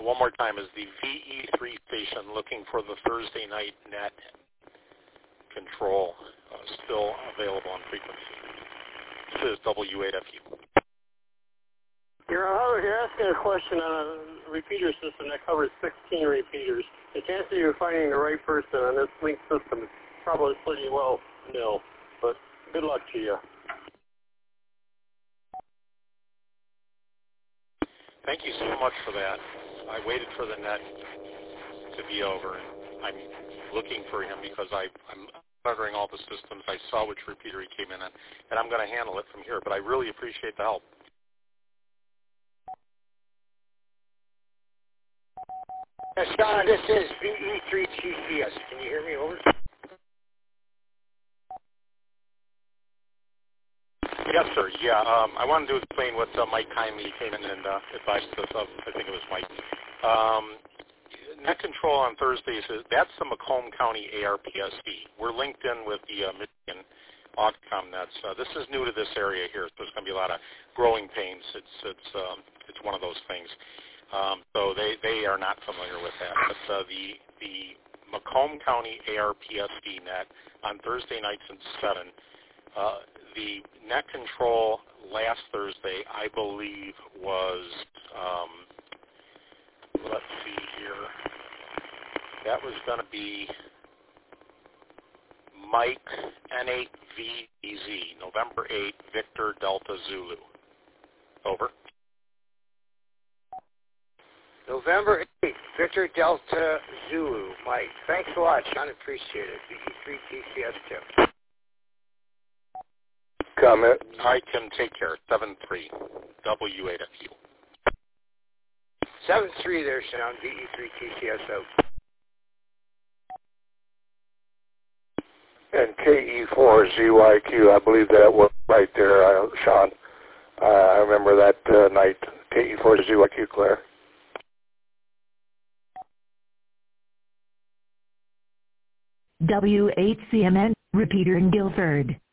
one more time, is the VE3 station looking for the Thursday night net control still available on frequency? This is W8FU. You're asking a question on a repeater system that covers 16 repeaters. The chance of you finding the right person on this link system is probably pretty well nil, but good luck to you. Thank you so much for that. I waited for the net to be over, and I'm looking for him because I'm monitoring all the systems. I saw which repeater he came in on, and I'm going to handle it from here, but I really appreciate the help. Sean, this is VE3TCS. Can you hear me? Over. Yes, sir. Yeah, I wanted to explain what Mike kindly came in and advised us of. I think it was Mike. Net control on Thursdays, that's the Macomb County ARPSD. We're linked in with the Michigan Aucom nets. This is new to this area here, so there's going to be a lot of growing pains. It's one of those things. So they are not familiar with that. But the Macomb County ARPSD net on Thursday nights at 7. The net control last Thursday, I believe, was, let's see here, that was going to be Mike N8VZ, November 8, Victor Delta Zulu. Over. November 8th, Victor Delta Zulu. Mike, thanks a lot, Sean. Appreciate it. VE3TCS, Tim. Comment. All right, Tim, take care. 7-3, W8FU. 7-3 there, Sean. VE3TCS out. And KE4ZYQ, I believe that was right there, Sean. I remember that night. KE4ZYQ, Claire. W8CMN, repeater in Guilford.